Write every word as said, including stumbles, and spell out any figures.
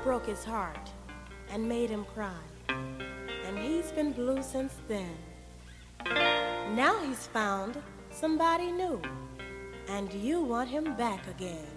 broke his heart and made him cry. And he's been blue since then. Now he's found somebody new, and you want him back again.